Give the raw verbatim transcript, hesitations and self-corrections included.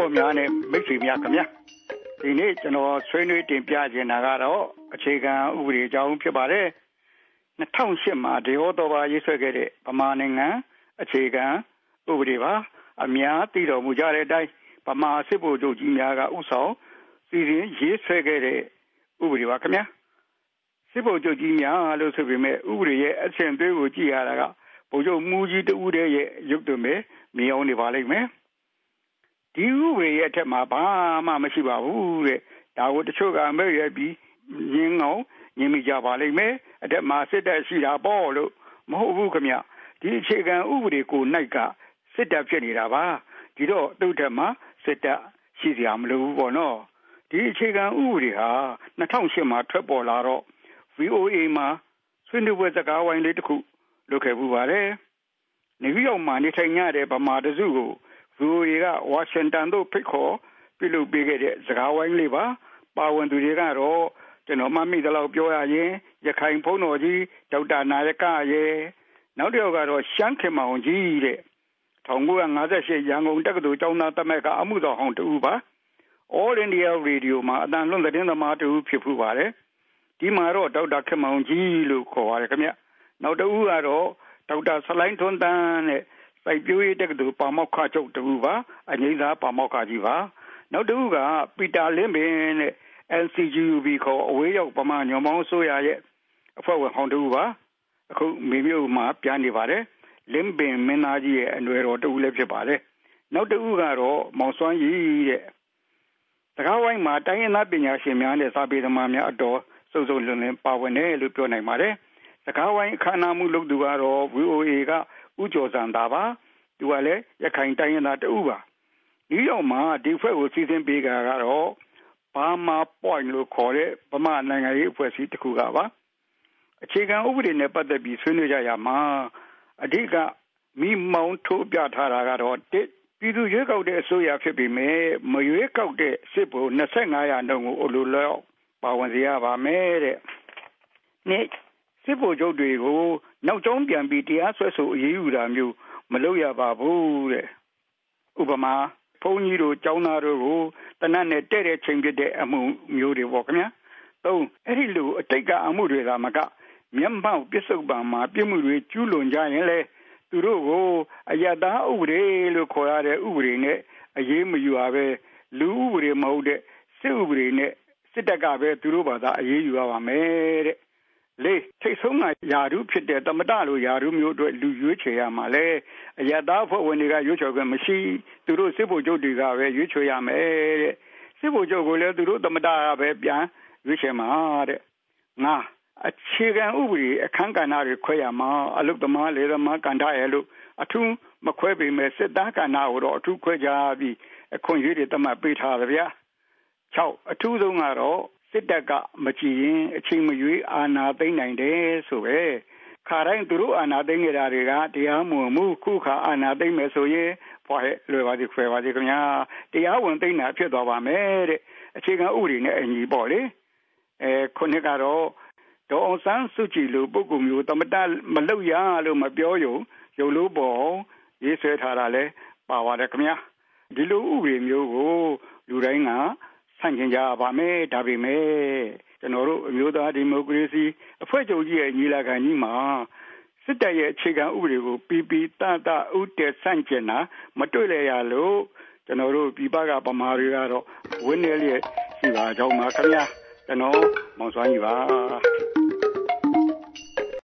တော်များနဲ့မိတ်ဆွေများခင်ဗျာဒီနေ့ကျွန်တော်ဆွေးနွေးတင်ပြခြင်းတာကတော့အခြေခံဥပဒေအကြောင်းဖြစ်ပါတယ်၂၀၀၈မှာဒေဟောတော်ပါရေးဆွဲခဲ့တဲ့ဗမာနိုင်ငံအခြေခံဥပဒေပါအများသိတော်မူကြတဲ့အတိုင်းဗမာစစ်ဗိုလ်ချုပ်ကြီးများကဥဆောင်စီစဉ်ရေးဆွဲခဲ့တဲ့ဥပဒေပါခင်ဗျာစစ်ဗိုလ်ချုပ်ကြီးများလို့ဆိုပေမဲ့ဥပဒေရဲ့အဆင့်အသေးကိုကြည့်ရတာကဗိုလ်ချုပ်မူကြီးတဦးတည်းရဲ့ရုပ်သွင်းပဲမြင်အောင်နေပါလိမ့်မယ်ဒီဥပဒေရဲ့အထက်မှာဘာမှမရှိပါဘူးတဲ့ဒါကိုတချို့ကမဲ့ရပြီးညင်းအောင်ညင်းမိကြပါလိမ့်မယ်အထက်မှာစစ်တပ်ရှိတာပေါ့လို့မဟုတ်ဘူးခင်ဗျဒီအခြေခံဥပဒေကိုနိုင်ကစစ်တပ်ဖြစ်နေတာပါဒီတော့သူ့ထက်မှာစစ်တပ်ရှိစရာမလိုဘူးပေါ့နော်ဒီအခြေခံဥပဒေဟာ၂၀၀၈မှာထွက်ပေါ်လာတော့ V O A မှာဆွေးနွေးပွဲစကားဝိုင်းလေးတစ်ခုလုပ်ခဲ့ပူပါတယ်နေပြည်တော်မှာနေထိုင်ရတဲ့ဗမာတစုကိုV O A ကဝါရှင်တန်သို့ဖိတ်ခေါ်ပြုလုပ်ပေးခဲ့တဲ့စကားဝိုင်းလေးပါပါဝင်သူတွေကတော့ကျွန်တော်မှမိသလောက်ပြောရရင်ရခိုင်ဖုံးတော်ကြီးဒေါက်တာနာယကရဲ့နောက်တစ်ယောက်ကတော့ရှမ်းခင်မောင်ကြီးတဲ့၁၉၅၈ရန်ကုန်တက္ကသိုလ်ကျောင်းသားသမဂ္ဂအမှုတော်ဟောင်းတူပါ All India Radio မှာအတန်လွန်သတင်းသမားတူဖြစ်ဖူးပါတယ်ဒီမှာတော့ဒေါက်တာခင်မောင်ကြီးလို့ခေါ်ပါတယ်ခင်ဗျနောက်တစ်ဦးကတော့ဒေါက်တာဆလိုင်းထွန်းတန်းနဲ့စိုက်ပျိုးရေးတက္ကသိုလ်ပါမောက္ခချုပ်တူပါအငိမ့်သားပါမောက္ခကြီးပါနောက်တစ်ဦးကပီတာလင်းပင်နဲ့ N C G U B ခေါ်အဝေးရောက်ဗမာညွန်ပေါင်းဆိုရရဲ့အဖွဲ့ဝင်ဟောင်းတူပါအခုမေမြို့မှာပြန်နေပါတယ်လင်းပင်မင်းသားကြီးရဲ့အနွယ်တော်တူလည်းဖြစ်ပါတယ်နောက်တစ်ဦးကတော့မောင်စွမ်းကြီးတဲ့စကားဝိုင်းမှာတိုင်းရင်းသားပညာရှင်များနဲ့စာပေသမားများအတော်စုံစုံလင်လင်ပါဝင်တယ်လို့ပြောနိုင်ပါတယ်စကားဝိုင်းအခမ်းအနားမှုလုပ်သူကတော့ V O A ကဦးကျော်စံသာပါသူကလည်းရခိုင်တိုင်းရင်းသားတူပါဒီရောက်မှာဒီဖွဲ့ကိုစီစဉ်ပေးကြကတော့ဘာမာ point လို့ခေါ်တဲ့ဗမာနိုင်ငံရေးအဖွဲ့အစည်းတစ်ခုကပါအခြေခံဥပဒေနဲ့ပတ်သက်ပြီးဆွေးနွေးကြရမှာအဓိကမိမောင်းထိုးပြထားတာကတော့တစ်ပြည်သူရွေးကောက်တဲ့အစိုးရဖြစ်ပေမဲ့မရွေးကောက်တဲ့စစ်ဗိုလ်၂၅ရာနှုန်းကိုအလိုလောက်ပါဝင်စေရပါမယ်တဲ့နှစ်စစ်ဗိုလ်ချုပ်တွေကိုနောက်ကျောင်းပြန်ပြီးတရားစွဲဆိုအရေးယူတာမျိုးမလုပ်ရပါဘူးတဲ့ဥပမာဘုန်းကြီးတို့ကျောင်းသားတို့ကိုတနတ်နဲ့တဲ့တဲ့ချိန်ပြတဲ့အမှုမျိုးတွေပေါ့ခင်ဗျာသုံးအဲ့ဒီလိုအတိတ်ကအမှုတွေကမကမျက်မှောက်ပြစ္ဆုတ်ပံမှာပြစ်မှုတွေကျူးလွန်ကြရင်လေသူတို့ကိုအယတ္တဥပဒေလို့ခေါ်ရတဲ့ဥပဒေနဲ့အရေးမယူရပဲလူဥပဒေမဟုတ်တဲ့စစ်ဥပဒေနဲ့စစ်တပ်ကပဲသူတို့ဘာသာအရေးယူရပါမယ်တဲ့လေထိတ်ဆုံးကယာရုဖြစ်တဲ့သမတလိုယာရုမျိုးအတွက်လူရွေးချယ်ရမှာလေအယတ္တဖွဲ့ဝင်တွေကရွေးချယ်ခွင့်မရှိသူတို့စစ်ဗိုလ်ချုပ်တွေကပဲရွေးချယ်ရမယ်တဲ့စစ်ဗိုလ်ချုပ်ကိုလည်းသူတို့သမတကပဲပြန်ရွေးချယ်မှာတဲ့ငါအခြေခံဥပဒေအခန်းကဏ္ဍတွေခွဲရမှာအလုသမားလေသမားကဏ္ဍရဲ့လို့အထူးမခွဲပေမဲ့စစ်သားကဏ္ဍကိုတော့အထူးခွဲကြပြီးအခွင့်အရေးတွေသတ်မှတ်ပေးထားတယ်ဗျာ၆အထူးဆုံးကတော့စစ်တပ်ကမကြည်ရင်အချိန်မရွေးအာဏာသိမ်းနိုင်တယ်ဆိုပဲခါတိုင်းသူတို့အာဏာသိမ်းနေတာတွေကတရားမဝင်မှုခုခါအာဏာသိမ်းမယ်ဆိုရင်ဘာလဲလွယ်ပါသေးခွဲပါသေးခင်ဗျာတရားဝင်သိမ်းတာဖြစ်သွားပါမယ်တဲ့အခြေခံဥပဒေနဲ့အညီပေါ့လေအဲခုနှစ်ကတော့ဒေါ်အောင်ဆန်းစုကြည်လိုပုဂ္ဂိုလ်မျိုးတမတမလောက်ရလို့မပြောရုံရုပ်လို့ပေါ်ရေးဆွဲထားတာလဲပါပါတယ်ခင်ဗျာဒီလိုဥပဒေမျိုးကိုလူတိုင်းကဆန့်ကျင်ကြပါမယ်ဒါပေမဲ့ကျွန်တော်တို့အမျိုးသားဒီမိုကရေစီအဖွဲ့ချုပ်ကြီးရဲ့ညီလာခံကြီးမှာစစ်တပ်ရဲ့အခြေခံဥပဒေကိုပီပီတတဥတည်ဆန့်ကျင်တာမတွေ့ရလို့ကျွန်တော်တို့ပြည်ပကဗမာတွေကတော့ဝင်းနေလျက်ရှိပါကြောင်းပါခင်ဗျာကျွန်တော်မောင်စွမ်းကြီးပါ